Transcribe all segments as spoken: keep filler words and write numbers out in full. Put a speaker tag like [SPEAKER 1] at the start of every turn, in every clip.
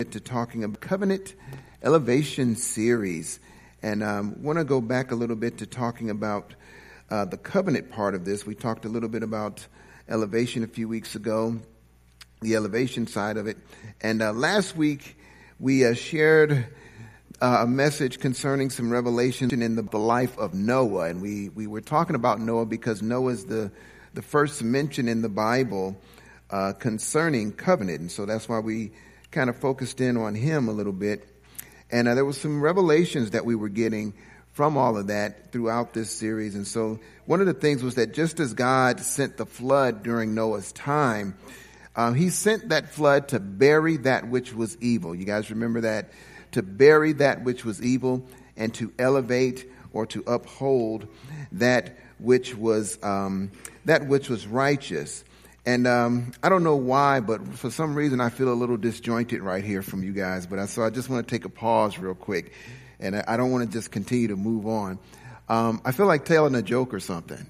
[SPEAKER 1] to talking about Covenant Elevation series, and um, want to go back a little bit to talking about uh, the covenant part of this. We talked a little bit about elevation a few weeks ago, the elevation side of it, and uh, last week we uh, shared uh, a message concerning some revelation in the, the life of Noah, and we we were talking about Noah because Noah is the the first mention in the Bible uh, concerning covenant, and so that's why we kind of focused in on him a little bit. And uh, there was some revelations that we were getting from all of that throughout this series. And so one of the things was that just as God sent the flood during Noah's time, um, he sent that flood to bury that which was evil. You guys remember that? To bury that which was evil and to elevate or to uphold that which was um, that which was righteous. And um, I don't know why, but for some reason I feel a little disjointed right here from you guys. But I, so I just want to take a pause real quick, and I, I don't want to just continue to move on. Um, I feel like telling a joke or something.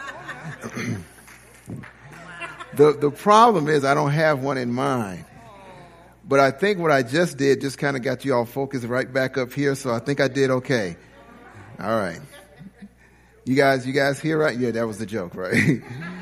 [SPEAKER 1] the the problem is I don't have one in mind. But I think what I just did just kind of got you all focused right back up here. So I think I did okay. All right. You guys, you guys here, right? Yeah, that was the joke, right?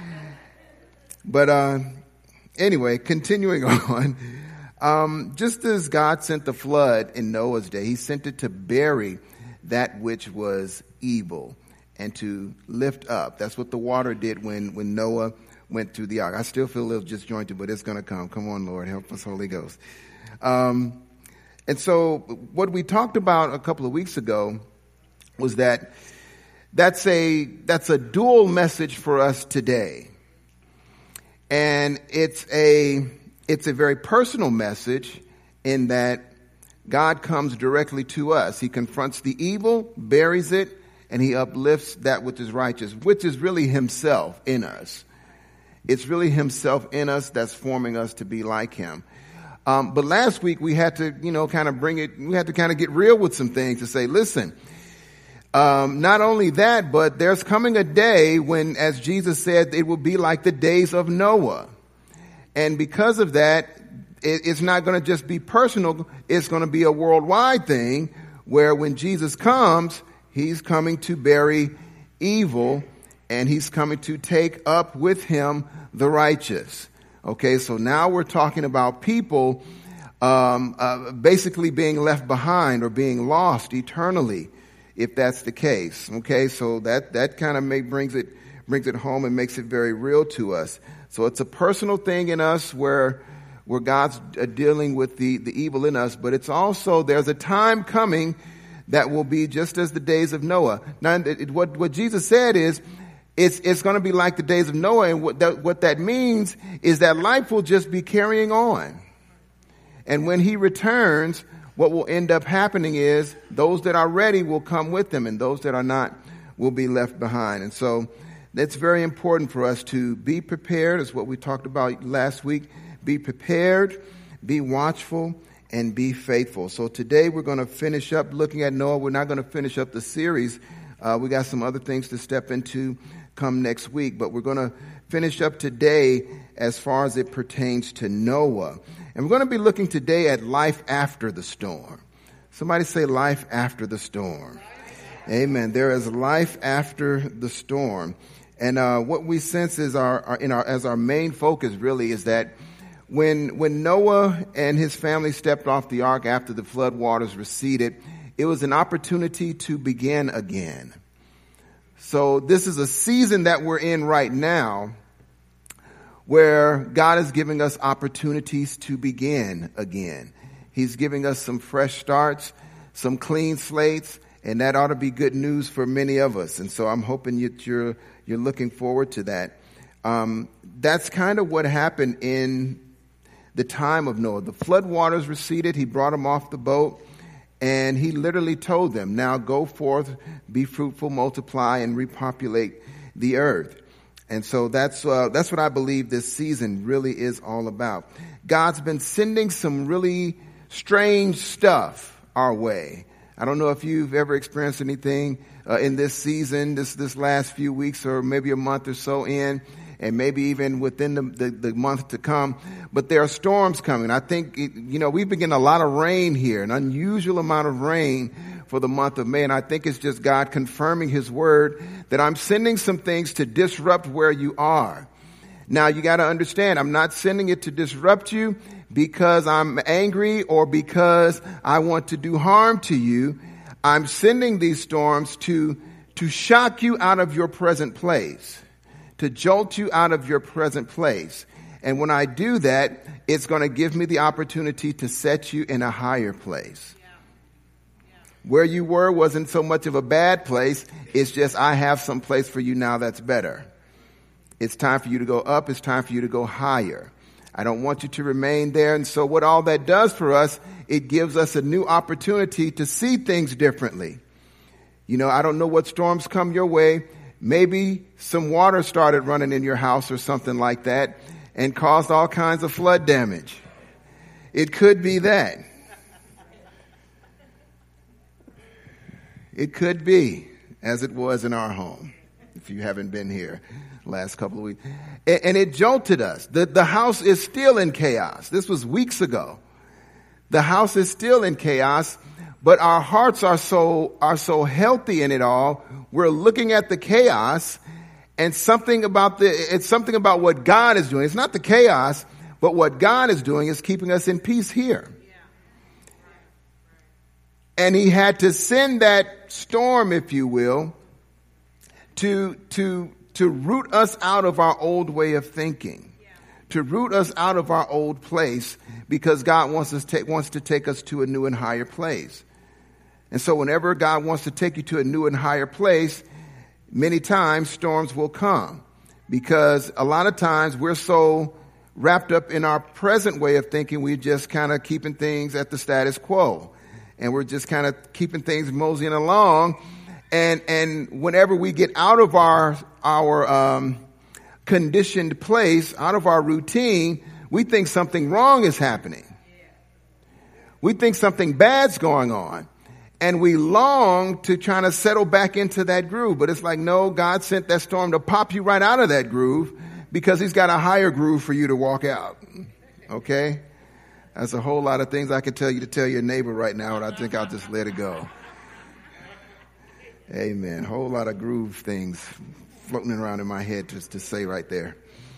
[SPEAKER 1] But uh, anyway, continuing on, um, just as God sent the flood in Noah's day, he sent it to bury that which was evil and to lift up. That's what the water did when, when Noah went through the ark. I still feel a little disjointed, but it's going to come. Come on, Lord, help us, Holy Ghost. Um, and so what we talked about a couple of weeks ago was that that's a that's a dual message for us today. And it's a it's a very personal message in that God comes directly to us. He confronts the evil, buries it, and he uplifts that which is righteous, which is really himself in us. It's really himself in us that's forming us to be like him. Um, but last week we had to, you know, kind of bring it, we had to kind of get real with some things to say, listen, Um, not only that, but there's coming a day when, as Jesus said, it will be like the days of Noah. And because of that, it, it's not going to just be personal. It's going to be a worldwide thing where when Jesus comes, he's coming to bury evil and he's coming to take up with him the righteous. Okay, so now we're talking about people um, uh, basically being left behind or being lost eternally, if that's the case. Okay, so that, that kind of make, brings it, brings it home and makes it very real to us. So it's a personal thing in us where, where God's dealing with the, the evil in us, but it's also, there's a time coming that will be just as the days of Noah. Now, it, what, what Jesus said is, it's, it's going to be like the days of Noah, and what that, what that means is that life will just be carrying on. And when he returns, what will end up happening is those that are ready will come with them, and those that are not will be left behind. And so it's very important for us to be prepared, is what we talked about last week. Be prepared, be watchful, and be faithful. So today we're going to finish up looking at Noah. We're not going to finish up the series. Uh, we got some other things to step into come next week, but we're going to finish up today as far as it pertains to Noah. And we're going to be looking today at life after the storm. Somebody say life after the storm. Amen. There is life after the storm. And uh, what we sense is our, our in our as our main focus really is that when when Noah and his family stepped off the ark after the flood waters receded, it was an opportunity to begin again. So this is a season that we're in right now where God is giving us opportunities to begin again. He's giving us some fresh starts, some clean slates, and that ought to be good news for many of us. And so I'm hoping that you're, you're looking forward to that. Um, that's kind of what happened in the time of Noah. The flood waters receded. He brought them off the boat, and he literally told them, now go forth, be fruitful, multiply, and repopulate the earth. And so that's uh, that's what I believe this season really is all about. God's been sending some really strange stuff our way. I don't know if you've ever experienced anything uh, in this season, this this last few weeks or maybe a month or so in. and maybe even within the, the, the month to come. But there are storms coming. I think, it, you know, we've been getting a lot of rain here, an unusual amount of rain for the month of May. And I think it's just God confirming his word that I'm sending some things to disrupt where you are. Now, you got to understand, I'm not sending it to disrupt you because I'm angry or because I want to do harm to you. I'm sending these storms to, to shock you out of your present place, to jolt you out of your present place. And when I do that, it's going to give me the opportunity to set you in a higher place. Where you were wasn't so much of a bad place. It's just I have some place for you now that's better. It's time for you to go up. It's time for you to go higher. I don't want you to remain there. And so what all that does for us, it gives us a new opportunity to see things differently. You know, I don't know what storms come your way. Maybe some water started running in your house or something like that and caused all kinds of flood damage. It could be that. It could be, as it was in our home, if you haven't been here last couple of weeks. And, and it jolted us. The, the house is still in chaos. This was weeks ago. The house is still in chaos, but our hearts are so, are so healthy in it all. We're looking at the chaos and something about the, it's something about what God is doing. It's not the chaos, but what God is doing is keeping us in peace here. And he had to send that storm, if you will, to, to, to root us out of our old way of thinking, yeah. to root us out of our old place, because God wants us to, wants to take us to a new and higher place. And so whenever God wants to take you to a new and higher place, many times storms will come, because a lot of times we're so wrapped up in our present way of thinking, we're just kind of keeping things at the status quo. And we're just kind of keeping things moseying along. And, and whenever we get out of our, our, um, conditioned place, out of our routine, we think something wrong is happening. We think something bad's going on. And we long to try to settle back into that groove. But it's like, no, God sent that storm to pop you right out of that groove because he's got a higher groove for you to walk out. Okay? That's a whole lot of things I could tell you to tell your neighbor right now, and I think I'll just let it go. Amen. A whole lot of groove things floating around in my head just to say right there.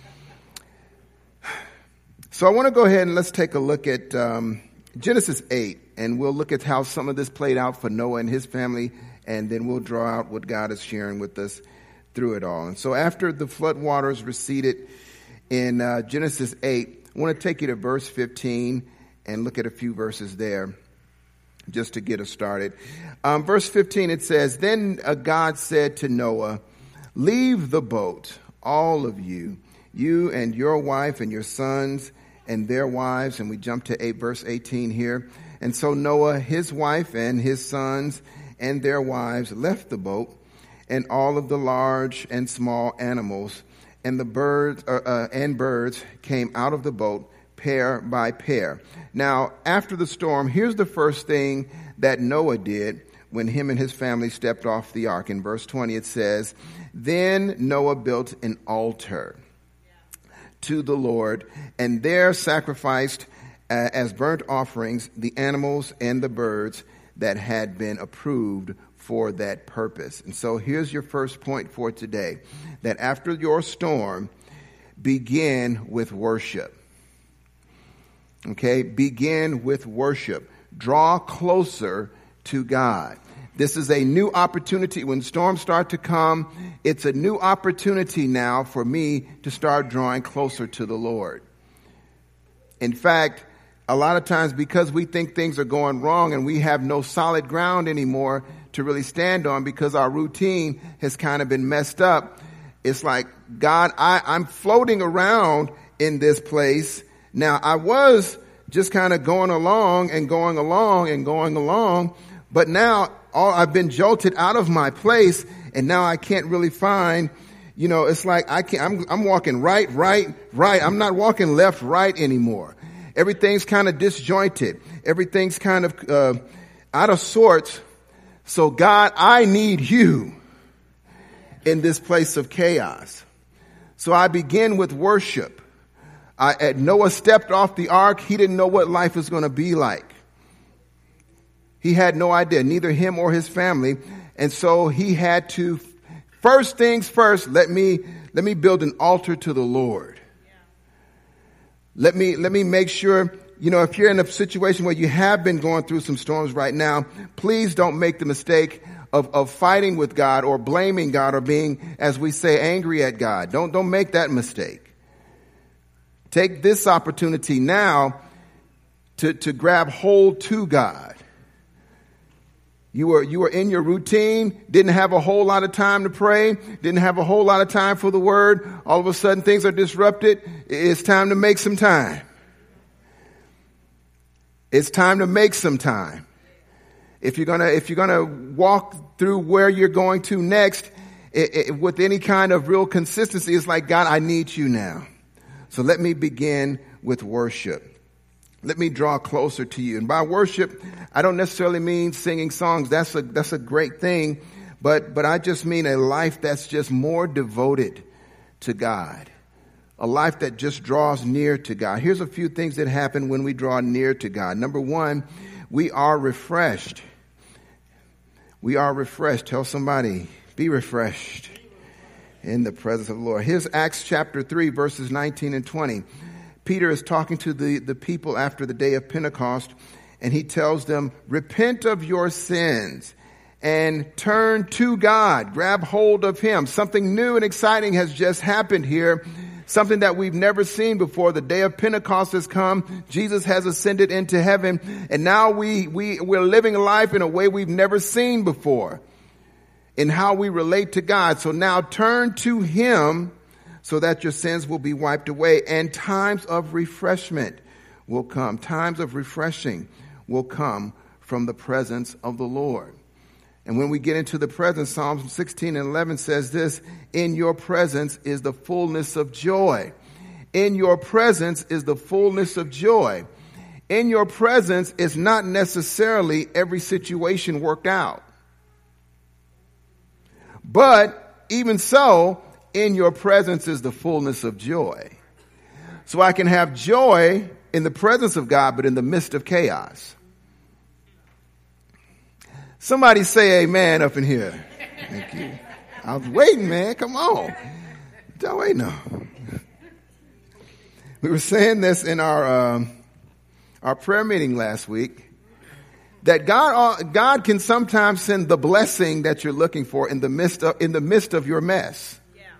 [SPEAKER 1] So I want to go ahead and let's take a look at um, Genesis eight, and we'll look at how some of this played out for Noah and his family, and then we'll draw out what God is sharing with us through it all. And so after the flood waters receded in uh, Genesis eight, I want to take you to verse fifteen and look at a few verses there just to get us started. Um, verse fifteen, it says, Then uh, God said to Noah, Leave the boat, all of you, you and your wife and your sons and their wives. And we jump to eight, verse eighteen here. And so Noah, his wife and his sons and their wives left the boat, and all of the large and small animals and the birds uh, uh, and birds came out of the boat pair by pair. Now, after the storm, here's the first thing that Noah did when him and his family stepped off the ark. In verse twenty, it says, Then Noah built an altar to the Lord, and there sacrificed uh, as burnt offerings the animals and the birds that had been approved for that purpose. And so here's your first point for today, that after your storm, begin with worship. Okay, begin with worship. Draw closer to God. This is a new opportunity. When storms start to come, it's a new opportunity now for me to start drawing closer to the Lord. In fact, a lot of times because we think things are going wrong and we have no solid ground anymore to really stand on because our routine has kind of been messed up, it's like, God, I, I'm floating around in this place. Now, I was just kind of going along and going along and going along, but now all I've been jolted out of my place, and now I can't really find, you know, it's like I can't, I'm, I'm walking right, right, right. I'm not walking left, right anymore. Everything's kind of disjointed. Everything's kind of uh, out of sorts. So God, I need you in this place of chaos. So I begin with worship. I, at Noah stepped off the ark. He didn't know what life was going to be like. He had no idea, neither him or his family. And so he had to, first things first, let me, let me build an altar to the Lord. Yeah. Let me, let me make sure, you know, if you're in a situation where you have been going through some storms right now, please don't make the mistake of, of fighting with God or blaming God or being, as we say, angry at God. Don't, don't make that mistake. Take this opportunity now to, to grab hold to God. You were, you were in your routine, didn't have a whole lot of time to pray, didn't have a whole lot of time for the word. All of a sudden things are disrupted. It's time to make some time. It's time to make some time. If you're gonna, if you're gonna walk through where you're going to next, it, it, with any kind of real consistency, it's like, God, I need you now. So let me begin with worship. Let me draw closer to you. And by worship, I don't necessarily mean singing songs. That's a, that's a great thing. But, but I just mean a life that's just more devoted to God. A life that just draws near to God. Here's a few things that happen when we draw near to God. Number one, we are refreshed. We are refreshed. Tell somebody, be refreshed in the presence of the Lord. Here's Acts chapter three, verses nineteen and twenty. Peter is talking to the, the people after the day of Pentecost, and he tells them, repent of your sins and turn to God. Grab hold of him. Something new and exciting has just happened here. Something that we've never seen before. The day of Pentecost has come. Jesus has ascended into heaven. And now we, we, we're living life in a way we've never seen before in how we relate to God. So now turn to him so that your sins will be wiped away, and times of refreshment will come. Times of refreshing will come from the presence of the Lord. And when we get into the presence, Psalms sixteen and eleven says this, in your presence is the fullness of joy. In your presence is the fullness of joy. In your presence is not necessarily every situation worked out. But even so, in your presence is the fullness of joy. So I can have joy in the presence of God, but in the midst of chaos. Somebody say amen up in here. Thank you. I was waiting, man. Come on. Don't wait no. We were saying this in our um, our prayer meeting last week, that God God can sometimes send the blessing that you're looking for in the midst of in the midst of your mess.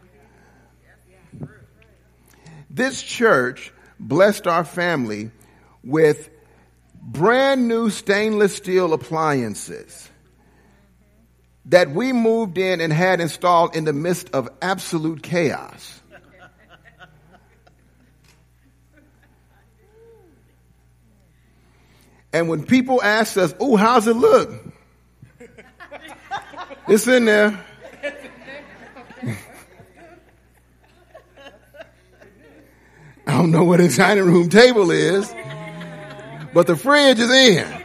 [SPEAKER 1] This church blessed our family with brand new stainless steel appliances that we moved in and had installed in the midst of absolute chaos. And when people ask us, oh, how's it look? It's in there. I don't know what a dining room table is, but the fridge is in.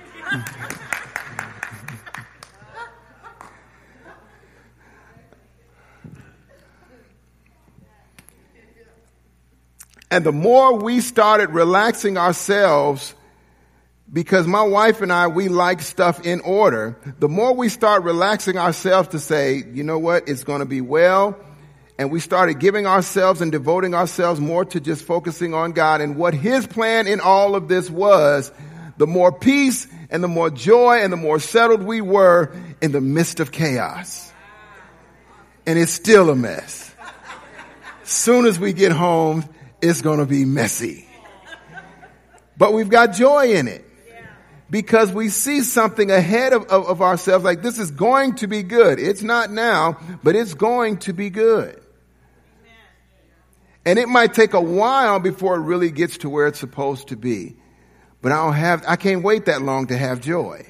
[SPEAKER 1] And the more we started relaxing ourselves, because my wife and I, we like stuff in order, the more we start relaxing ourselves to say, you know what, it's going to be well. And we started giving ourselves and devoting ourselves more to just focusing on God and what his plan in all of this was, the more peace and the more joy and the more settled we were in the midst of chaos. And it's still a mess. Soon as we get home, it's going to be messy. But we've got joy in it because we see something ahead of, of, of ourselves, like this is going to be good. It's not now, but it's going to be good. And it might take a while before it really gets to where it's supposed to be. But I don't have, I can't wait that long to have joy.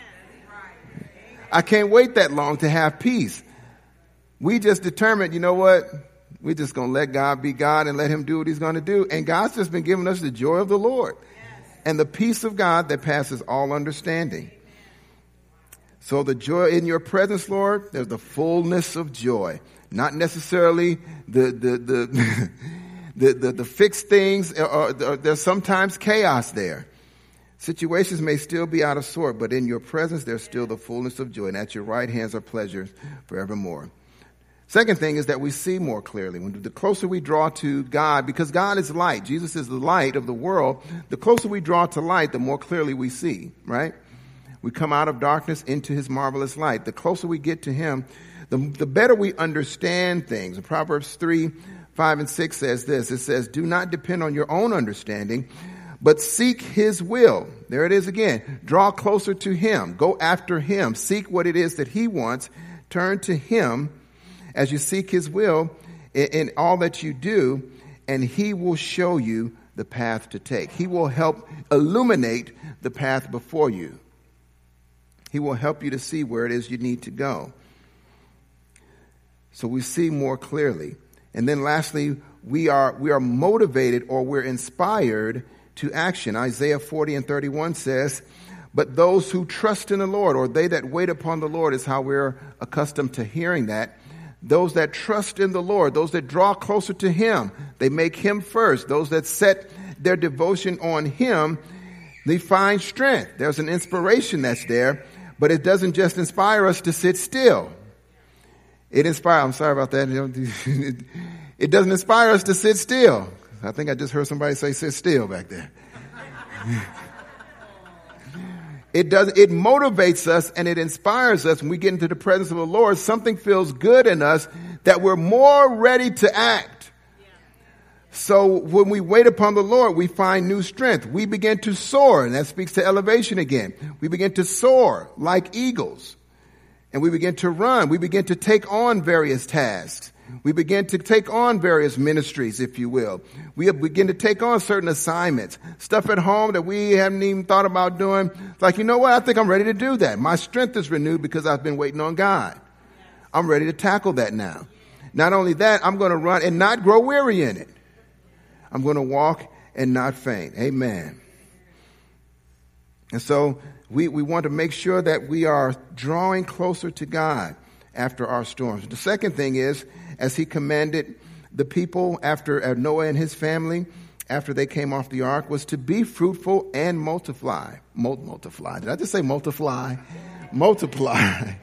[SPEAKER 1] I can't wait that long to have peace. We just determined, you know what? We're just going to let God be God and let him do what he's going to do. And God's just been giving us the joy of the Lord and the peace of God that passes all understanding. So the joy in your presence, Lord, there's the fullness of joy. Not necessarily the the the the, the, the fixed things. Or, or there's sometimes chaos there. Situations may still be out of sort, but in your presence, there's still the fullness of joy. And at your right hands are pleasures forevermore. Second thing is that we see more clearly. When the closer we draw to God, because God is light, Jesus is the light of the world, the closer we draw to light, the more clearly we see, right? We come out of darkness into his marvelous light. The closer we get to him, the, the better we understand things. Proverbs three, five, and six says this. It says, do not depend on your own understanding, but seek his will. There it is again. Draw closer to him. Go after him. Seek what it is that he wants. Turn to him as you seek his will in, in all that you do, and he will show you the path to take. He will help illuminate the path before you. He will help you to see where it is you need to go. So we see more clearly. And then lastly, we are we are motivated or we're inspired to action. Isaiah forty and thirty-one says, but those who trust in the Lord, or they that wait upon the Lord, is how we're accustomed to hearing that. Those that trust in the Lord, those that draw closer to him, they make him first. Those that set their devotion on him, they find strength. There's an inspiration that's there. But it doesn't just inspire us to sit still. It inspires, I'm sorry about that. It doesn't inspire us to sit still. I think I just heard somebody say sit still back there. It does, it motivates us and it inspires us when we get into the presence of the Lord. Something feels good in us that we're more ready to act. So when we wait upon the Lord, we find new strength. We begin to soar, and that speaks to elevation again. We begin to soar like eagles, and we begin to run. We begin to take on various tasks. We begin to take on various ministries, if you will. We begin to take on certain assignments, stuff at home that we haven't even thought about doing. It's like, you know what? I think I'm ready to do that. My strength is renewed because I've been waiting on God. I'm ready to tackle that now. Not only that, I'm going to run and not grow weary in it. I'm going to walk and not faint. Amen. And so we, we want to make sure that we are drawing closer to God after our storms. The second thing is, as he commanded the people after Noah and his family, after they came off the ark, was to be fruitful and multiply. Mul- multiply. Did I just say multiply? Multiply.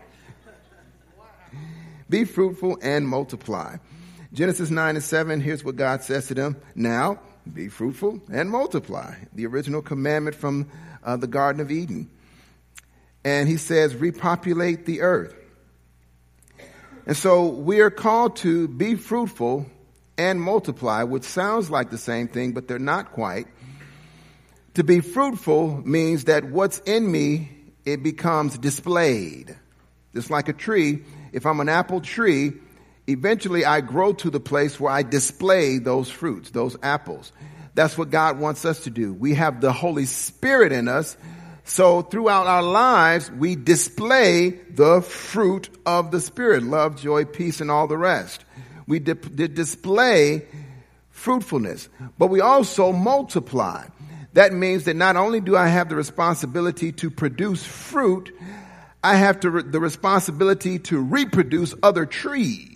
[SPEAKER 1] Be fruitful and multiply. Genesis nine and seven, here's what God says to them. Now, be fruitful and multiply. The original commandment from uh, the Garden of Eden. And he says, repopulate the earth. And so we are called to be fruitful and multiply, which sounds like the same thing, but they're not quite. To be fruitful means that what's in me, it becomes displayed. Just like a tree, if I'm an apple tree, eventually I grow to the place where I display those fruits, those apples. That's what God wants us to do. We have the Holy Spirit in us. So throughout our lives, we display the fruit of the Spirit, love, joy, peace, and all the rest. We di- di- display fruitfulness, but we also multiply. That means that not only do I have the responsibility to produce fruit, I have to re- the responsibility to reproduce other trees.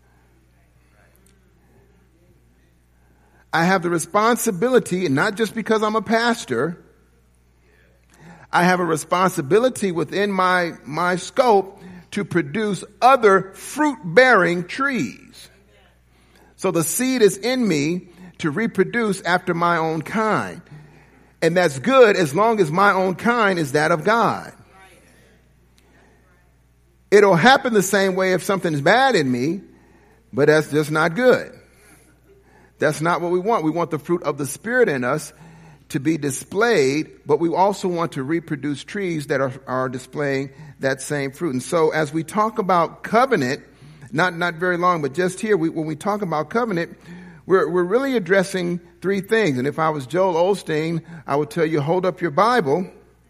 [SPEAKER 1] I have the responsibility, and not just because I'm a pastor, I have a responsibility within my, my scope to produce other fruit-bearing trees. So the seed is in me to reproduce after my own kind. And that's good as long as my own kind is that of God. It'll happen the same way if something's bad in me, but that's just not good. That's not what we want. We want the fruit of the Spirit in us to be displayed, but we also want to reproduce trees that are, are displaying that same fruit. And so as we talk about covenant, not, not very long, but just here, we, when we talk about covenant, we're, we're really addressing three things. And if I was Joel Osteen, I would tell you, hold up your Bible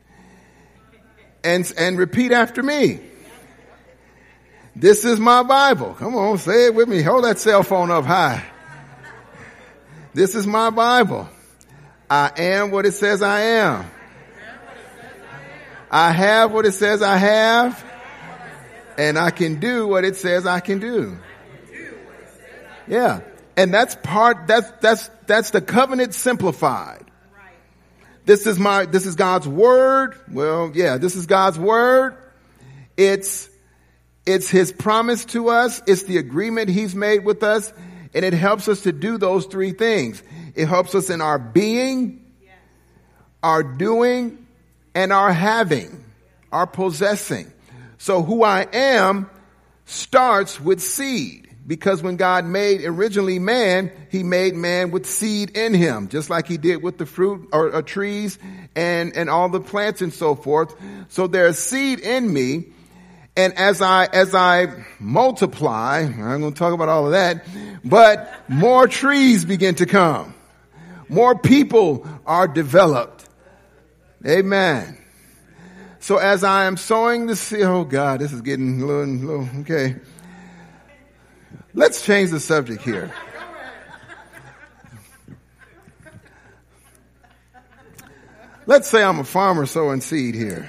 [SPEAKER 1] and, and repeat after me. This is my Bible. Come on, say it with me. Hold that cell phone up high. This is my Bible. I am what it says I am. I have what it says I have. And I can do what it says I can do. Yeah. And that's part, that's, that's, that's the covenant simplified. This is my, this is God's word. Well, yeah, this is God's word. It's, it's his promise to us. It's the agreement he's made with us. And it helps us to do those three things. It helps us in our being, our doing, and our having, our possessing. So who I am starts with seed, because when God made originally man, he made man with seed in him, just like he did with the fruit or, or trees and, and all the plants and so forth. So there's seed in me. And as I, as I multiply, I'm going to talk about all of that, but more trees begin to come. More people are developed. Amen. So as I am sowing the seed, oh God, this is getting a little, little, okay. Let's change the subject here. Let's say I'm a farmer sowing seed here.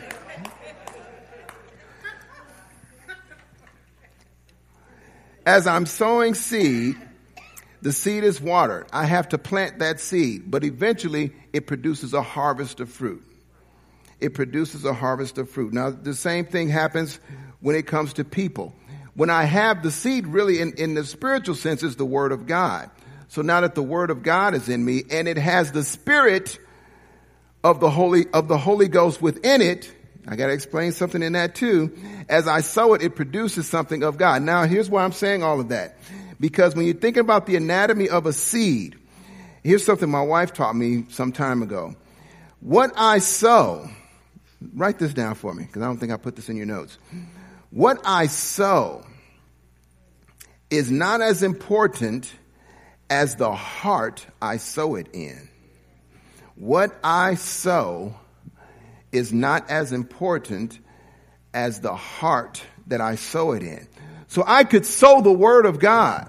[SPEAKER 1] As I'm sowing seed, the seed is watered. I have to plant that seed, but eventually it produces a harvest of fruit. It produces a harvest of fruit. Now, the same thing happens when it comes to people. When I have the seed, really in, in the spiritual sense, is the word of God. So now that the word of God is in me and it has the spirit of the Holy, of the Holy Ghost within it, I got to explain something in that too. As I sow it, it produces something of God. Now, here's why I'm saying all of that. Because when you're thinking about the anatomy of a seed, here's something my wife taught me some time ago. What I sow, write this down for me, because I don't think I put this in your notes. What I sow is not as important as the heart I sow it in. What I sow is not as important as the heart that I sow it in. So I could sow the word of God.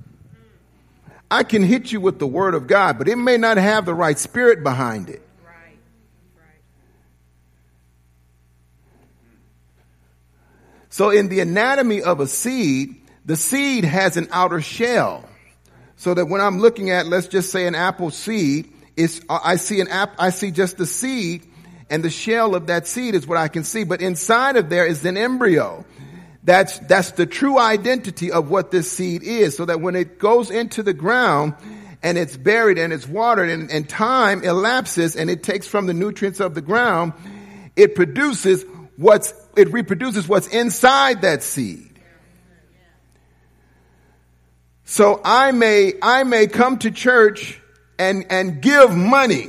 [SPEAKER 1] I can hit you with the word of God, but it may not have the right spirit behind it.
[SPEAKER 2] Right. Right.
[SPEAKER 1] So in the anatomy of a seed, the seed has an outer shell. So that when I'm looking at, let's just say an apple seed, it's, I see an app, I see just the seed, and the shell of that seed is what I can see. But inside of there is an embryo. That's, that's the true identity of what this seed is. So that when it goes into the ground and it's buried and it's watered and, and time elapses and it takes from the nutrients of the ground, it produces what's, it reproduces what's inside that seed. So I may, I may come to church and, and give money.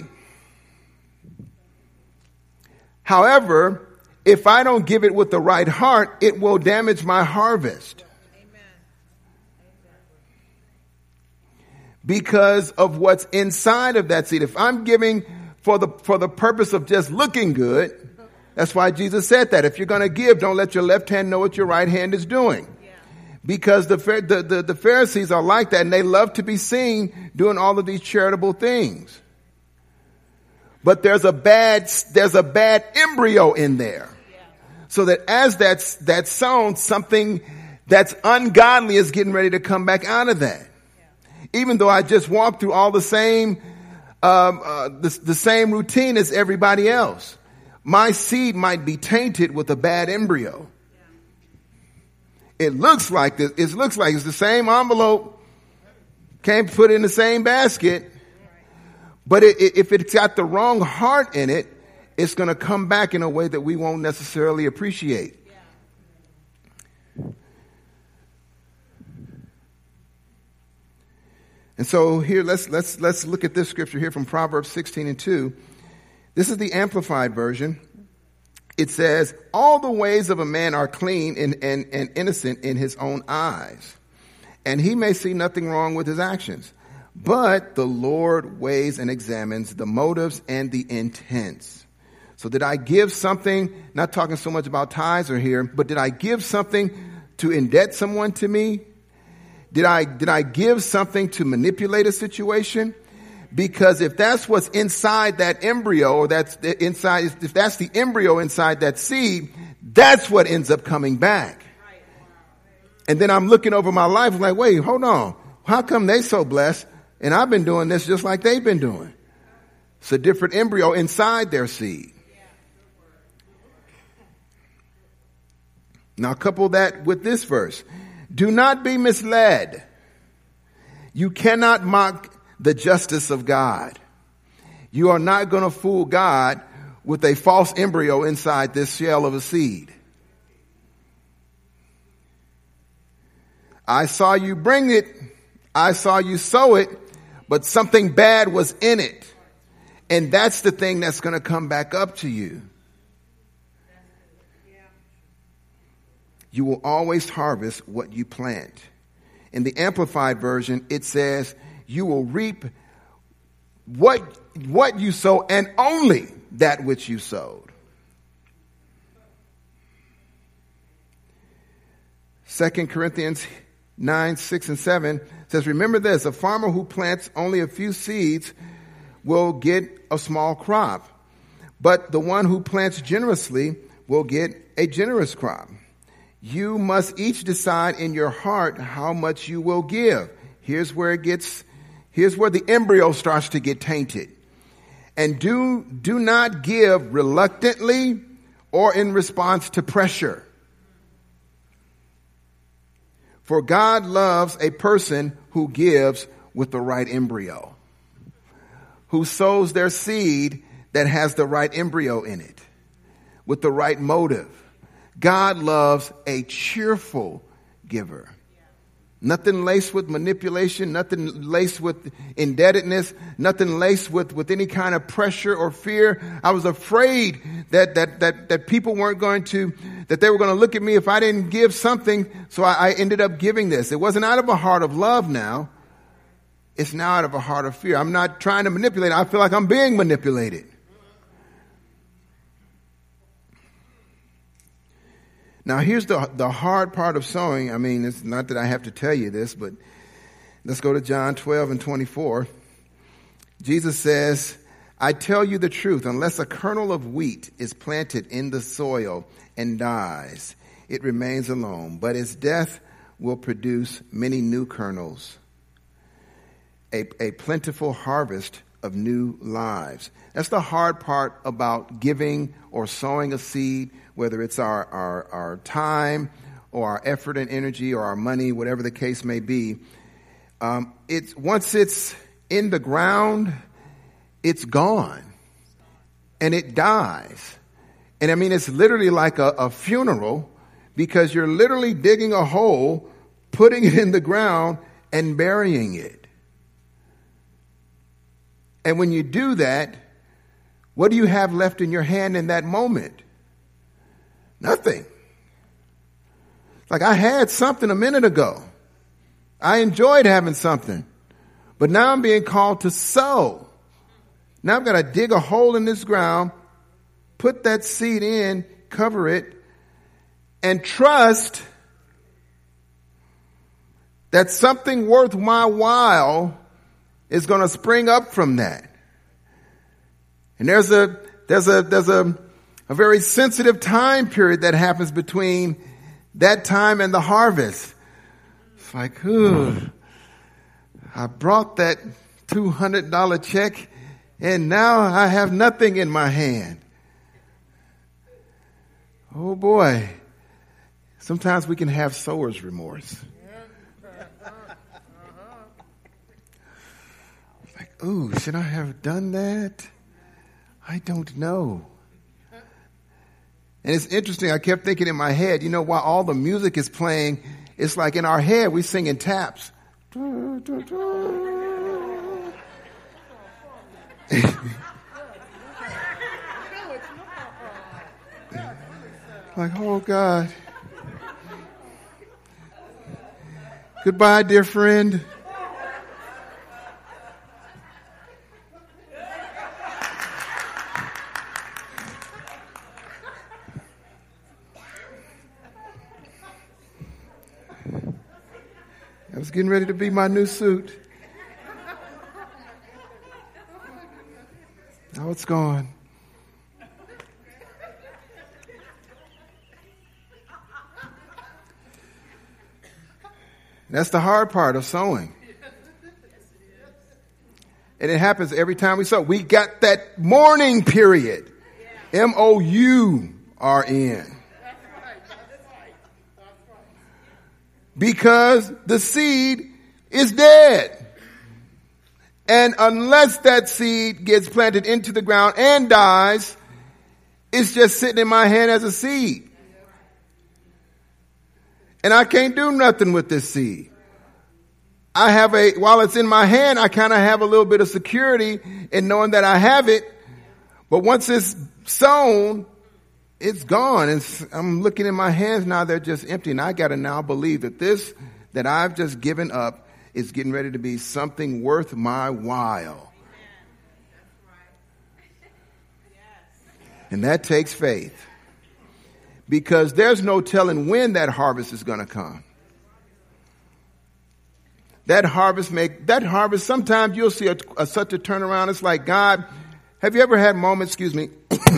[SPEAKER 1] However, if I don't give it with the right heart, it will damage my harvest.
[SPEAKER 2] Amen.
[SPEAKER 1] Because of what's inside of that seed. If I'm giving for the, for the purpose of just looking good, that's why Jesus said that. If you're going to give, don't let your left hand know what your right hand is doing. Yeah. Because the, the, the, the Pharisees are like that, and they love to be seen doing all of these charitable things. But there's a bad, there's a bad embryo in there. So that as that's, that's sown, something that's ungodly is getting ready to come back out of that. Even though I just walked through all the same, um, uh, the, the same routine as everybody else. My seed might be tainted with a bad embryo. It looks like this, it looks like it's the same envelope. Can't put it in the same basket. But it, it, if it's got the wrong heart in it, it's going to come back in a way that we won't necessarily appreciate. Yeah. And so here, let's, let's, let's look at this scripture here from Proverbs sixteen and two. This is the Amplified version. It says, all the ways of a man are clean and, and, and innocent in his own eyes, and he may see nothing wrong with his actions. But the Lord weighs and examines the motives and the intents. So did I give something, not talking so much about tithes or here, but did I give something to indebt someone to me? Did I, did I give something to manipulate a situation? Because if that's what's inside that embryo, or that's the inside, if that's the embryo inside that seed, that's what ends up coming back.
[SPEAKER 2] Right.
[SPEAKER 1] And then I'm looking over my life like, wait, hold on. How come they so blessed? And I've been doing this just like they've been doing. It's a different embryo inside their seed. Now couple that with this verse. Do not be misled. You cannot mock the justice of God. You are not going to fool God with a false embryo inside this shell of a seed. I saw you bring it. I saw you sow it, but something bad was in it. And that's the thing that's going to come back up to you. You will always harvest what you plant. In the Amplified Version, it says, you will reap what, what you sow and only that which you sowed. Second Corinthians nine, six, and seven says, remember this, a farmer who plants only a few seeds will get a small crop, but the one who plants generously will get a generous crop. You must each decide in your heart how much you will give. Here's where it gets, here's where the embryo starts to get tainted. And do, do not give reluctantly or in response to pressure. For God loves a person who gives with the right embryo, who sows their seed that has the right embryo in it, with the right motive. God loves a cheerful giver. Nothing laced with manipulation, nothing laced with indebtedness, nothing laced with, with any kind of pressure or fear. I was afraid that, that, that, that people weren't going to, that they were going to look at me if I didn't give something. So I, I ended up giving this. It wasn't out of a heart of love now. It's now out of a heart of fear. I'm not trying to manipulate. I feel like I'm being manipulated. Now, here's the the hard part of sowing. I mean, it's not that I have to tell you this, but let's go to John twelve and twenty-four. Jesus says, I tell you the truth, unless a kernel of wheat is planted in the soil and dies, it remains alone, but its death will produce many new kernels, a, a plentiful harvest of new lives. That's the hard part about giving or sowing a seed, whether it's our, our, our time or our effort and energy or our money, whatever the case may be. Um, it's once it's in the ground, it's gone and it dies. And I mean, it's literally like a, a funeral, because you're literally digging a hole, putting it in the ground and burying it. And when you do that, what do you have left in your hand in that moment? Nothing. Like, I had something a minute ago. I enjoyed having something. But now I'm being called to sow. Now I've got to dig a hole in this ground, put that seed in, cover it, and trust that something worth my while is going to spring up from that. And there's a, there's a, there's a, a very sensitive time period that happens between that time and the harvest. It's like, ooh, I brought that two hundred dollars check and now I have nothing in my hand. Oh boy. Sometimes we can have sower's remorse. Like, ooh, should I have done that? I don't know. And it's interesting, I kept thinking in my head, you know, while all the music is playing, it's like in our head, we're singing taps. Like, oh God. Goodbye, dear friend. I was getting ready to be my new suit. Now it's gone. That's the hard part of sowing. And it happens every time we sow. We got that mourning period. M O U R N. Because the seed is dead. And unless that seed gets planted into the ground and dies, it's just sitting in my hand as a seed. And I can't do nothing with this seed. I have a, while it's in my hand, I kind of have a little bit of security in knowing that I have it. But once it's sown, it's gone. And I'm looking in my hands now, they're just empty. And I got to now believe that this that I've just given up is getting ready to be something worth my while. And that takes faith. Because there's no telling when that harvest is going to come. That harvest make that harvest, sometimes you'll see a, a, such a turnaround. It's like, God, have you ever had moments, excuse me,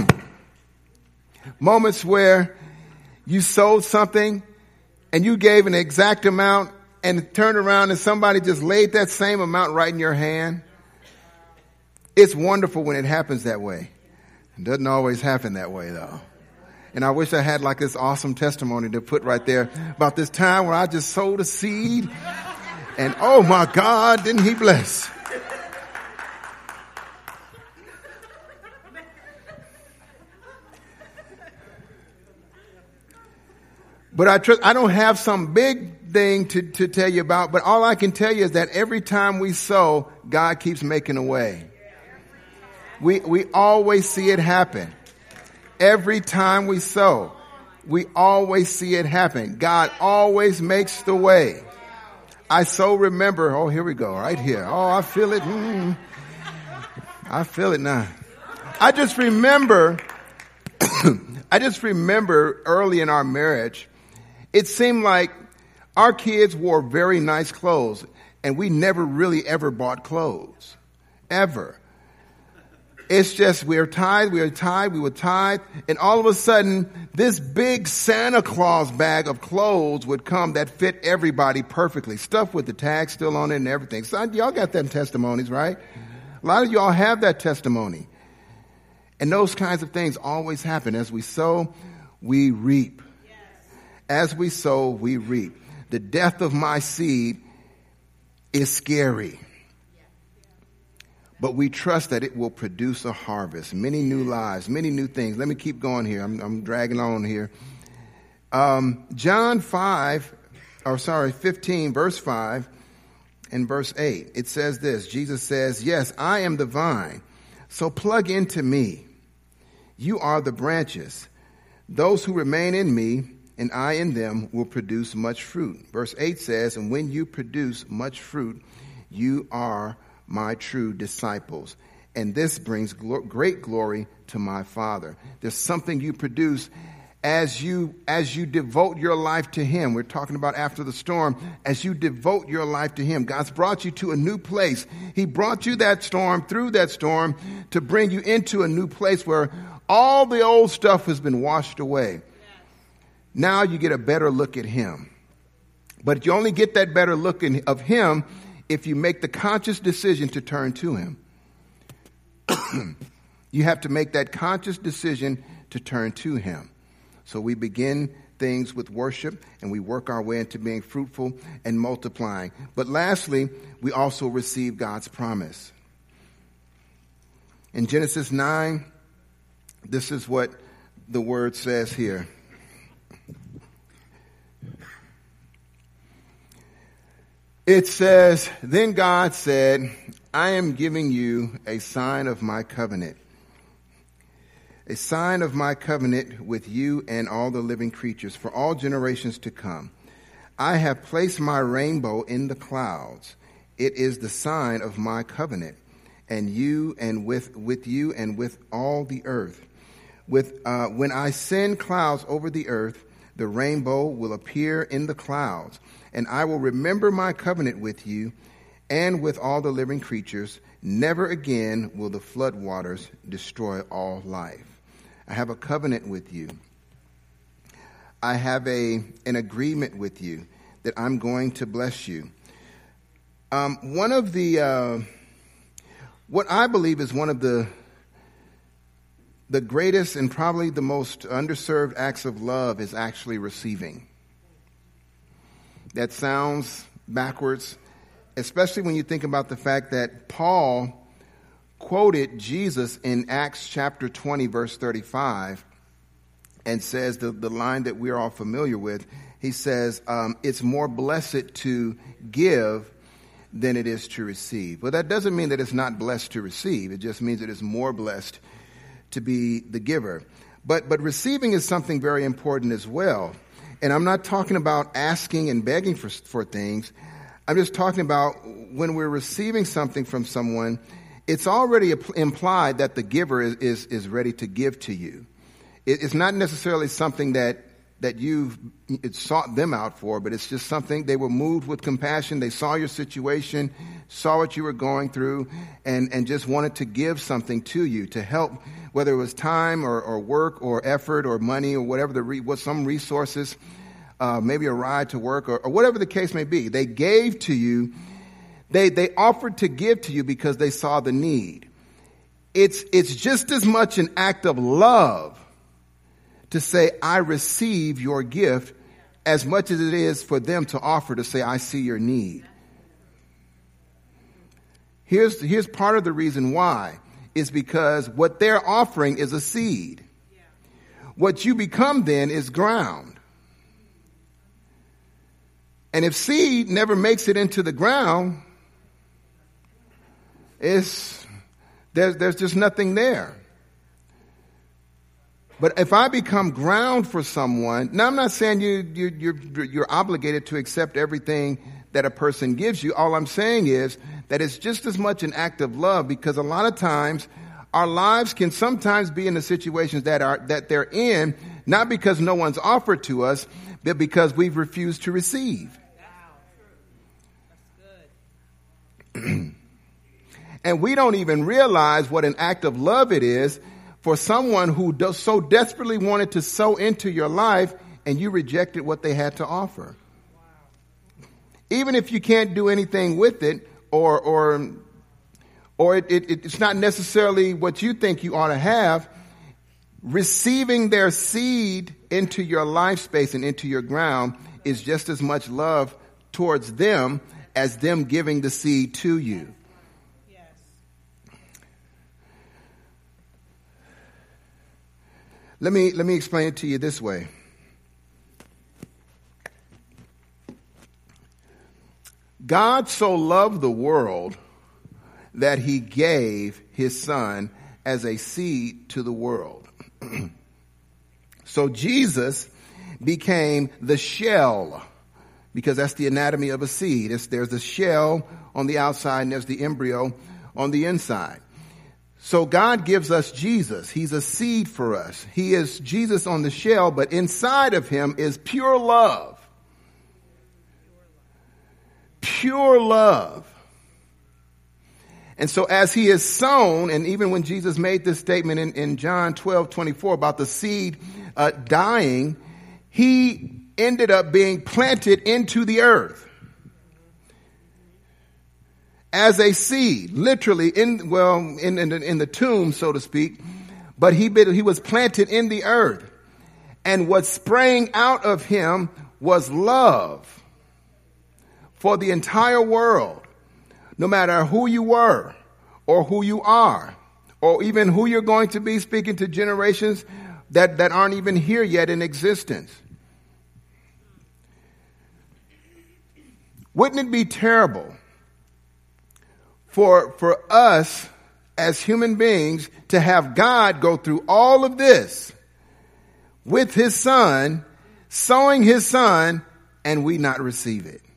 [SPEAKER 1] moments where you sold something and you gave an exact amount and turned around and somebody just laid that same amount right in your hand? It's wonderful when it happens that way. It doesn't always happen that way, though. And I wish I had like this awesome testimony to put right there about this time where I just sowed a seed. And oh my God, didn't he bless? But I trust, I don't have some big thing to, to tell you about, but all I can tell you is that every time we sow, God keeps making a way. We, we always see it happen. Every time we sow, we always see it happen. God always makes the way. I so remember, oh, here we go, right here. Oh, I feel it. Mm. I feel it now. I just remember, I just remember early in our marriage, it seemed like our kids wore very nice clothes and we never really ever bought clothes. Ever. It's just we were tied, we were tied, we were tied, and all of a sudden, this big Santa Claus bag of clothes would come that fit everybody perfectly. Stuff with the tag still on it and everything. So y'all got them testimonies, right? A lot of y'all have that testimony. And those kinds of things always happen. As we sow, we reap. As we sow, we reap. The death of my seed is scary. But we trust that it will produce a harvest, many new lives, many new things. Let me keep going here. I'm, I'm dragging on here. Um, John five, or sorry, fifteen, verse five and verse eight. It says this. Jesus says, yes, I am the vine. So plug into me. You are the branches. Those who remain in me and I in them will produce much fruit. Verse eight says, and when you produce much fruit, you are my true disciples. And this brings glo- great glory to my Father. There's something you produce as you, as you devote your life to Him. We're talking about after the storm. As you devote your life to Him, God's brought you to a new place. He brought you that storm, through that storm, to bring you into a new place where all the old stuff has been washed away. Now you get a better look at Him. But you only get that better look in, of Him if you make the conscious decision to turn to Him. You have to make that conscious decision to turn to Him. So we begin things with worship and we work our way into being fruitful and multiplying. But lastly, we also receive God's promise. In Genesis nine, this is what the word says here. It says, then God said, I am giving you a sign of my covenant. A sign of my covenant with you and all the living creatures for all generations to come. I have placed my rainbow in the clouds. It is the sign of my covenant, and you and with, with you and with all the earth. With uh, when I send clouds over the earth, the rainbow will appear in the clouds. And I will remember my covenant with you and with all the living creatures. Never again will the flood waters destroy all life. I have a covenant with you. I have a an agreement with you that I'm going to bless you. Um, one of the, uh, what I believe is one of the, the greatest and probably the most underserved acts of love is actually receiving. That sounds backwards, especially when you think about the fact that Paul quoted Jesus in Acts chapter twenty, verse thirty-five, and says the, the line that we're all familiar with. He says, um, it's more blessed to give than it is to receive. But that doesn't mean that it's not blessed to receive. It just means it is more blessed to be the giver. But but receiving is something very important as well. And I'm not talking about asking and begging for for things. I'm just talking about when we're receiving something from someone, it's already implied that the giver is, is, is ready to give to you. It, it's not necessarily something that, that you've sought them out for, but it's just something they were moved with compassion. They saw your situation, saw what you were going through, and, and just wanted to give something to you to help, whether it was time or, or work or effort or money or whatever the re, what some resources, uh, maybe a ride to work or, or whatever the case may be. They gave to you. They they offered to give to you because they saw the need. It's it's just as much an act of love to say, I receive your gift, as much as it is for them to offer to say, I see your need. Here's here's part of the reason why. Is because what they're offering is a seed. What you become then is ground. And if seed never makes it into the ground, it's, there's, there's just nothing there. But if I become ground for someone, now I'm not saying you, you, you're, you're obligated to accept everything that a person gives you. All I'm saying is that it's just as much an act of love, because a lot of times our lives can sometimes be in the situations that are, that they're in, not because no one's offered to us, but because we've refused to receive. And we don't even realize what an act of love it is for someone who does so desperately wanted to sow into your life and you rejected what they had to offer. Even if you can't do anything with it, or or or it, it, it's not necessarily what you think you ought to have, receiving their seed into your life space and into your ground is just as much love towards them as them giving the seed to you. Let me let me explain it to you this way. God so loved the world that he gave his son as a seed to the world. So Jesus became the shell, because that's the anatomy of a seed. It's, there's the shell on the outside and there's the embryo on the inside. So God gives us Jesus. He's a seed for us. He is Jesus on the shell, but inside of him is pure love. Pure love. And so as he is sown, and even when Jesus made this statement in, in John twelve twenty-four about the seed uh, dying, he ended up being planted into the earth. As a seed, literally in, well, in, in, the, in the tomb, so to speak, but he, he was planted in the earth. And what sprang out of him was love for the entire world, no matter who you were or who you are, or even who you're going to be, speaking to generations that, that aren't even here yet in existence. Wouldn't it be terrible For, for us as human beings to have God go through all of this with his son, sowing his son, and we not receive it?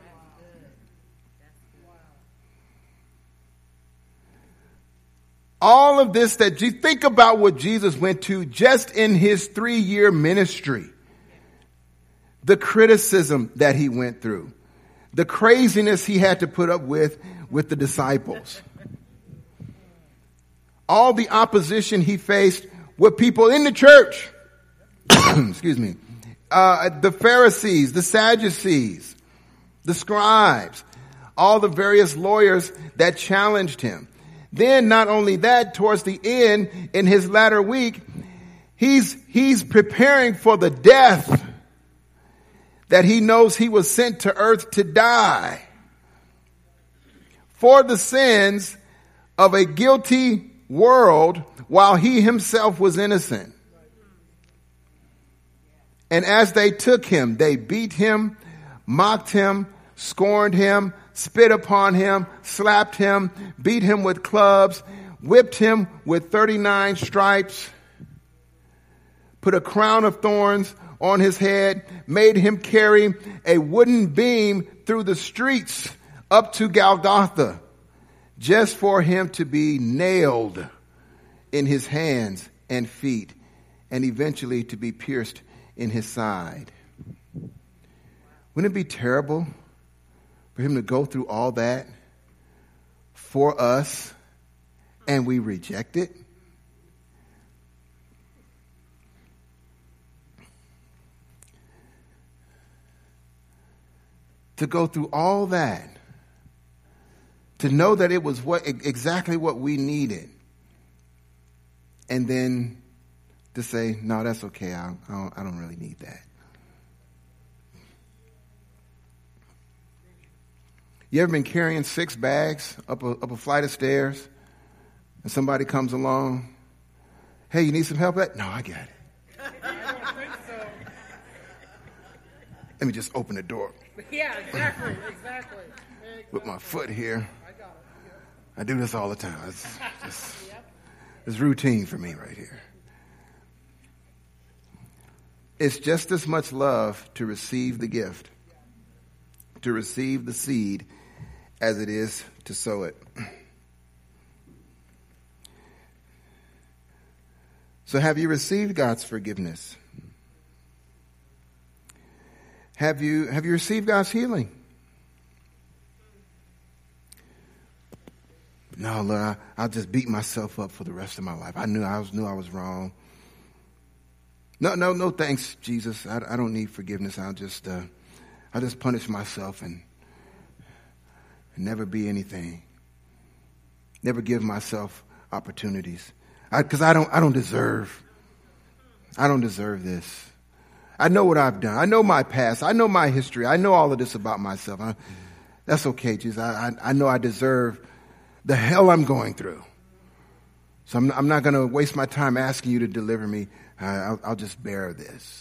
[SPEAKER 1] All of this that you think about what Jesus went to just in his three-year ministry, the criticism that he went through, the craziness he had to put up with with the disciples, all the opposition he faced with people in the church, excuse me, uh, the Pharisees, the Sadducees, the scribes, all the various lawyers that challenged him. Then not only that, towards the end, in his latter week, he's, he's preparing for the death that he knows he was sent to earth to die for the sins of a guilty world while he himself was innocent. And as they took him, they beat him, mocked him, scorned him, spit upon him, slapped him, beat him with clubs, whipped him with thirty-nine stripes, put a crown of thorns on his head, made him carry a wooden beam through the streets up to Golgotha, just for him to be nailed in his hands and feet, and eventually to be pierced in his side. Wouldn't it be terrible for him to go through all that for us and we reject it? To go through all that, to know that it was what exactly what we needed, and then to say, no, that's okay, I, I, don't, I don't really need that. You ever been carrying six bags up a, up a flight of stairs, and somebody comes along, hey, you need some help with that? No, I got it.
[SPEAKER 2] I don't think so.
[SPEAKER 1] Let me just open the door.
[SPEAKER 2] Yeah, exactly, exactly.
[SPEAKER 1] With my foot here.
[SPEAKER 2] I got it.
[SPEAKER 1] I do this all the time. It's, just, it's routine for me right here. It's just as much love to receive the gift, to receive the seed, as it is to sow it. So have you received God's forgiveness? Have you, have you received God's healing? No, Lord, I, I'll just beat myself up for the rest of my life. I knew I was knew I was wrong. No, no, no, thanks, Jesus. I, I don't need forgiveness. I'll just, uh, I'll just punish myself and, and never be anything. Never give myself opportunities, because I, I don't, I don't deserve. I don't deserve this. I know what I've done. I know my past. I know my history. I know all of this about myself. I, that's okay, Jesus. I, I, I know I deserve the hell I'm going through. So I'm, I'm not going to waste my time asking you to deliver me. I'll, I'll just bear this.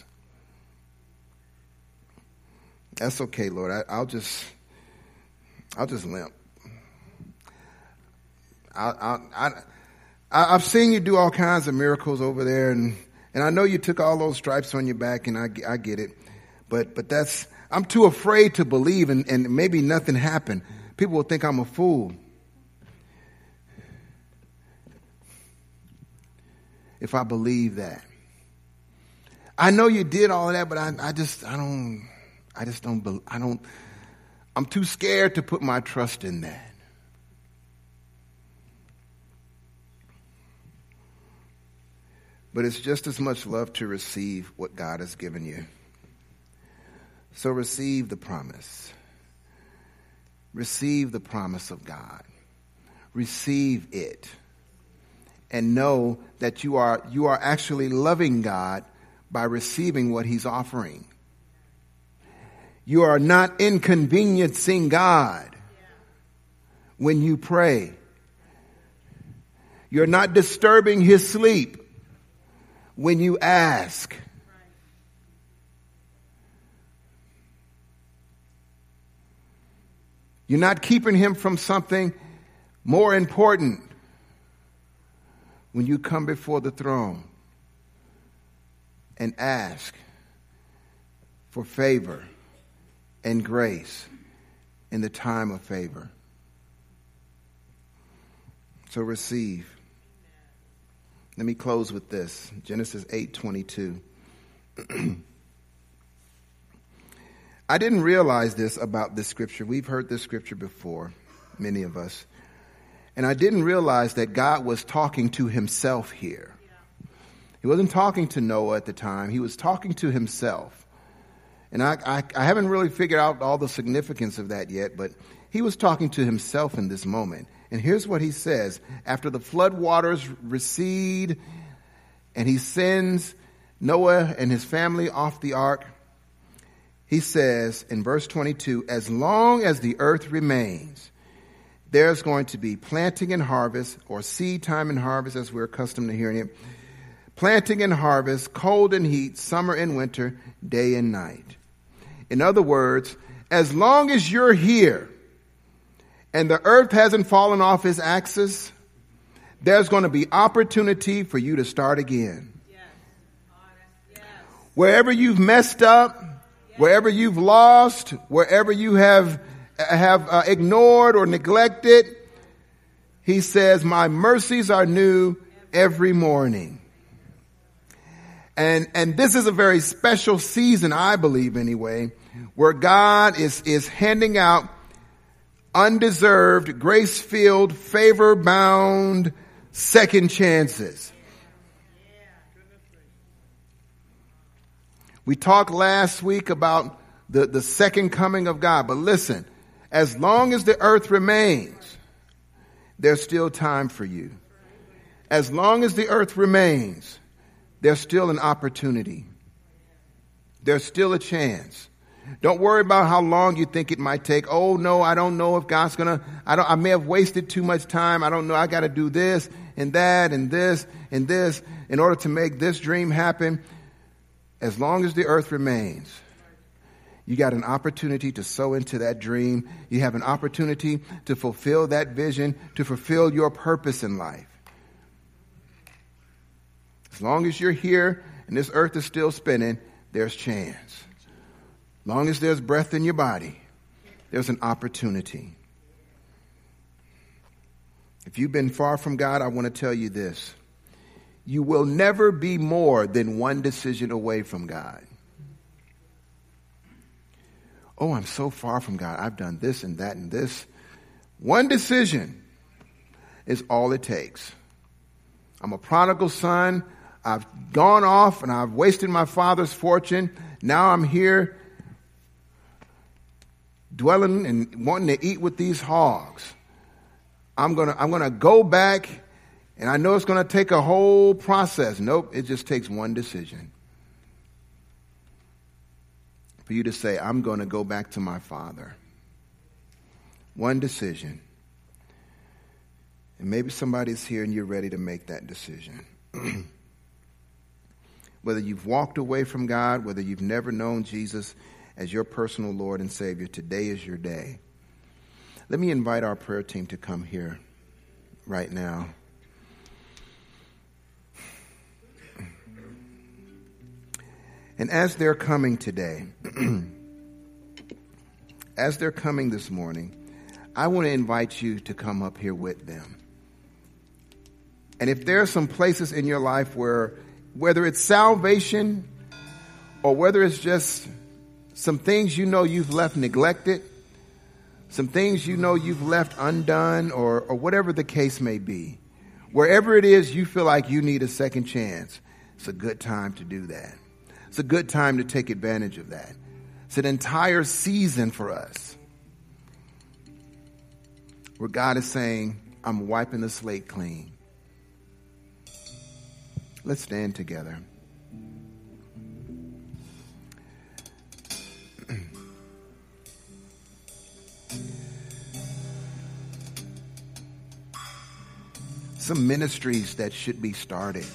[SPEAKER 1] That's okay, Lord. I, I'll just, I'll just limp. I, I, I, I've seen you do all kinds of miracles over there, and, and I know you took all those stripes on your back, and I, I get it. But, but that's, I'm too afraid to believe, and, and maybe nothing happened. People will think I'm a fool. If I believe that. I know you did all of that, but I, I just, I don't, I just don't, I don't, I'm too scared to put my trust in that. But it's just as much love to receive what God has given you. So receive the promise. Receive the promise of God. Receive it. And know that you are, you are actually loving God by receiving what he's offering. You are not inconveniencing God when you pray. You're not disturbing his sleep when you ask. You're not keeping him from something more important when you come before the throne and ask for favor and grace in the time of favor. So receive. Let me close with this. Genesis eight twenty-two. I didn't realize this about this scripture. We've heard this scripture before, many of us. And I didn't realize that God was talking to himself here. He wasn't talking to Noah at the time. He was talking to himself. And I, I, I haven't really figured out all the significance of that yet, but he was talking to himself in this moment. And here's what he says. After the flood waters recede and he sends Noah and his family off the ark, he says in verse twenty-two, as long as the earth remains, there's going to be planting and harvest, or seed time and harvest as we're accustomed to hearing it. Planting and harvest, cold and heat, summer and winter, day and night. In other words, as long as you're here and the earth hasn't fallen off its axis, there's going to be opportunity for you to start again. Yes. Yes. Wherever you've messed up, yes. Wherever you've lost, wherever you have have uh, ignored or neglected, he says, my mercies are new every morning. And and this is a very special season, I believe anyway, where God is, is handing out undeserved, grace-filled, favor-bound second chances. We talked last week about the, the second coming of God, but listen, as long as the earth remains, there's still time for you. As long as the earth remains, there's still an opportunity. There's still a chance. Don't worry about how long you think it might take. Oh, no, I don't know if God's going to, I don't, I may have wasted too much time. I don't know. I got to do this and that and this and this in order to make this dream happen. As long as the earth remains, you got an opportunity to sow into that dream. You have an opportunity to fulfill that vision, to fulfill your purpose in life. As long as you're here and this earth is still spinning, there's chance. As long as there's breath in your body, there's an opportunity. If you've been far from God, I want to tell you this. You will never be more than one decision away from God. Oh, I'm so far from God. I've done this and that and this. One decision is all it takes. I'm a prodigal son. I've gone off and I've wasted my father's fortune. Now I'm here dwelling and wanting to eat with these hogs. I'm going to, I'm going to go back, and I know it's going to take a whole process. Nope. It just takes one decision. For you to say, I'm going to go back to my father. One decision. And maybe somebody's here and you're ready to make that decision. Whether you've walked away from God, whether you've never known Jesus as your personal Lord and Savior, today is your day. Let me invite our prayer team to come here right now. And as they're coming today, as they're coming this morning, I want to invite you to come up here with them. And if there are some places in your life where, whether it's salvation or whether it's just some things you know you've left neglected, some things you know you've left undone, or, or whatever the case may be, wherever it is you feel like you need a second chance, it's a good time to do that. It's a good time to take advantage of that. It's an entire season for us where God is saying, I'm wiping the slate clean. Let's stand together. Some ministries that should be started.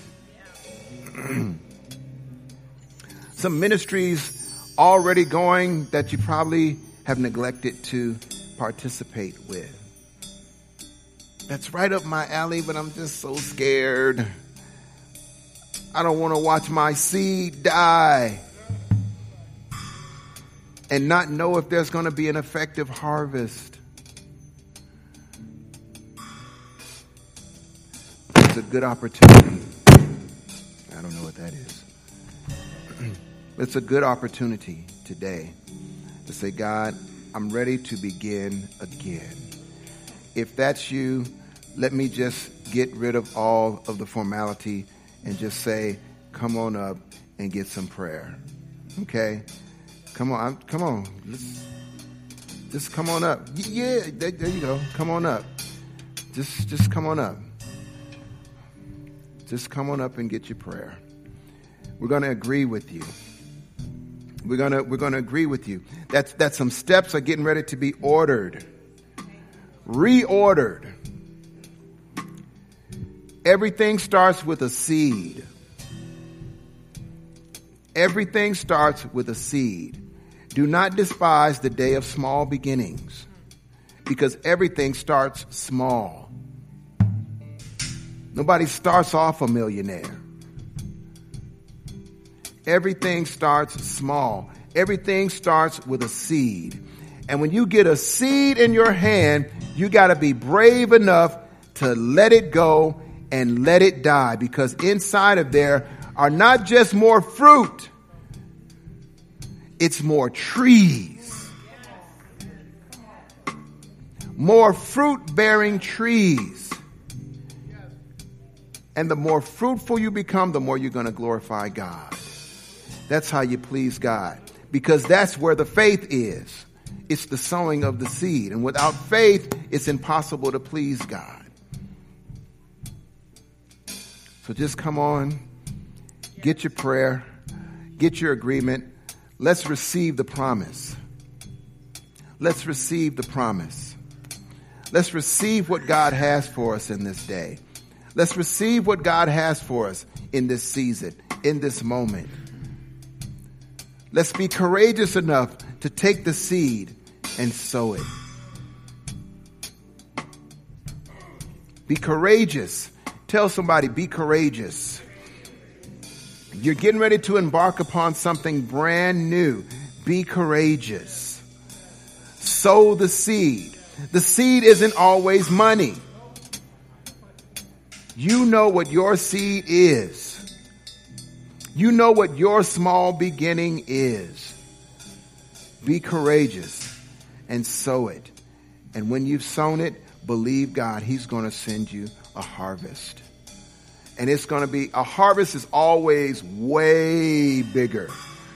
[SPEAKER 1] Some ministries already going that you probably have neglected to participate with. That's right up my alley, but I'm just so scared. I don't want to watch my seed die and not know if there's going to be an effective harvest. It's a good opportunity. I don't know what that is. It's a good opportunity today to say, God, I'm ready to begin again. If that's you, let me just get rid of all of the formality and just say, come on up and get some prayer. Okay? Come on, I'm, come on. Let's, just come on up. Yeah, there, there you go. Come on up. Just, just come on up. Just come on up and get your prayer. We're going to agree with you. We're going to, we're going to agree with you. That's, that some steps are getting ready to be ordered. Reordered. Everything starts with a seed. Everything starts with a seed. Do not despise the day of small beginnings, because everything starts small. Nobody starts off a millionaire. Everything starts small. Everything starts with a seed. And when you get a seed in your hand, you got to be brave enough to let it go and let it die, because inside of there are not just more fruit, it's more trees. More fruit-bearing trees. And the more fruitful you become, the more you're going to glorify God. That's how you please God, because that's where the faith is. It's the sowing of the seed. And without faith, it's impossible to please God. So just come on, get your prayer, get your agreement. Let's receive the promise. Let's receive the promise. Let's receive what God has for us in this day. Let's receive what God has for us in this season, in this moment. Let's be courageous enough to take the seed and sow it. Be courageous. Tell somebody, be courageous. You're getting ready to embark upon something brand new. Be courageous. Sow the seed. The seed isn't always money. You know what your seed is. You know what your small beginning is. Be courageous and sow it. And when you've sown it, believe God, He's going to send you a harvest. And it's going to be, a harvest is always way bigger,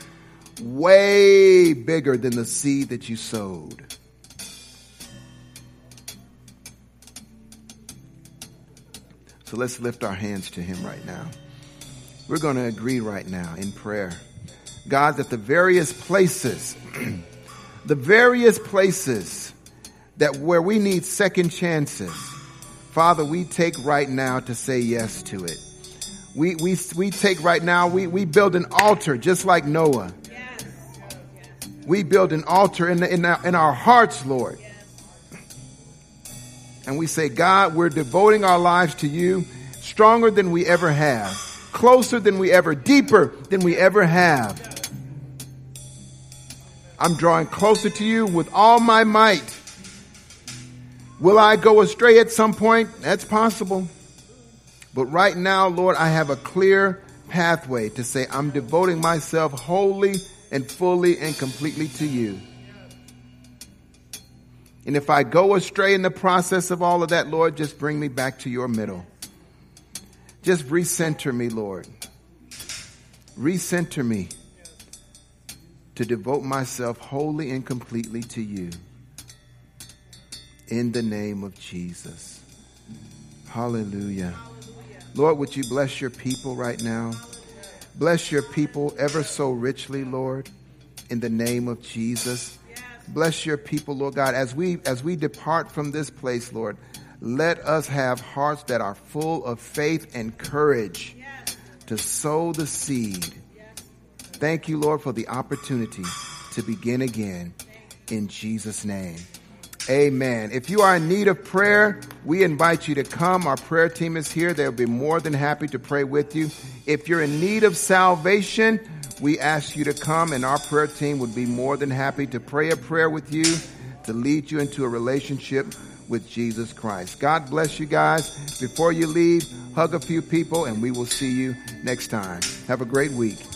[SPEAKER 1] way bigger than the seed that you sowed. So let's lift our hands to Him right now. We're going to agree right now in prayer. God, that the various places, the various places that where we need second chances, Father, we take right now to say yes to it. We we we take right now, we, we build an altar just like Noah. Yes. We build an altar in, the, in, our, in our hearts, Lord. And we say, God, we're devoting our lives to you stronger than we ever have, closer than we ever, deeper than we ever have. I'm drawing closer to you with all my might. Will I go astray at some point? That's possible. But right now, Lord, I have a clear pathway to say I'm devoting myself wholly and fully and completely to you. And if I go astray in the process of all of that, Lord, just bring me back to your middle. Just recenter me, Lord. Recenter me to devote myself wholly and completely to you. In the name of Jesus. Hallelujah. Lord, would you bless your people right now? Bless your people ever so richly, Lord, in the name of Jesus. Bless your people, Lord God, as we as we depart from this place, Lord. Let us have hearts that are full of faith and courage to sow the seed. Thank you, Lord, for the opportunity to begin again in Jesus' name. Amen. If you are in need of prayer, we invite you to come. Our prayer team is here. They'll be more than happy to pray with you. If you're in need of salvation, we ask you to come, and our prayer team would be more than happy to pray a prayer with you to lead you into a relationship with Jesus Christ. God bless you guys. Before you leave, hug a few people, and we will see you next time. Have a great week.